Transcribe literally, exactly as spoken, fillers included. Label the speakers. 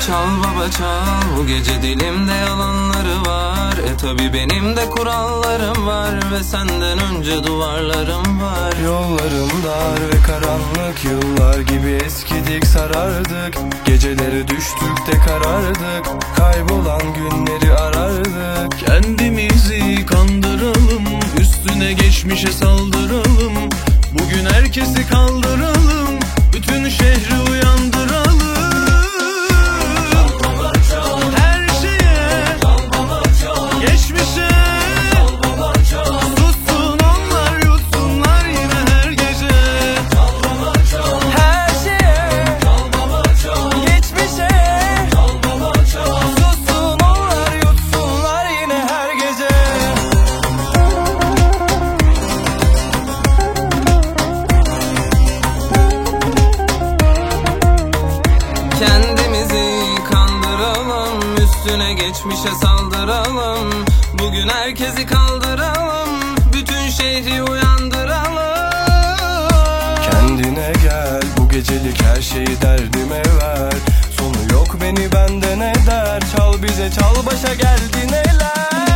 Speaker 1: çal baba çal, bu gece dilimde yalanları var. E tabi benim de kurallarım var ve senden önce duvarlarım var.
Speaker 2: Yollarım dar ve karanlık, yıllar gibi eskidik sarardık. Geceleri düştük de karardık, kaybolan günleri arardık.
Speaker 3: Kendimizi kandıralım, üstüne geçmişe saldıralım. Bugün herkesi kaldıralım, bütün şehri uyandıralım. Her şeye, geçmişe, sussun onlar, yutsunlar yine her gece.
Speaker 2: Her şeye, geçmişe, sussun onlar, yutsunlar yine her gece.
Speaker 1: Kendimizi kandıralım, üstüne geçmişe saldıralım. Bugün herkesi kaldıralım, bütün şehri uyandıralım.
Speaker 2: Kendine gel, bu gecelik her şeyi derdime ver. Sonu yok beni benden eder, çal bize çal başa geldi neler.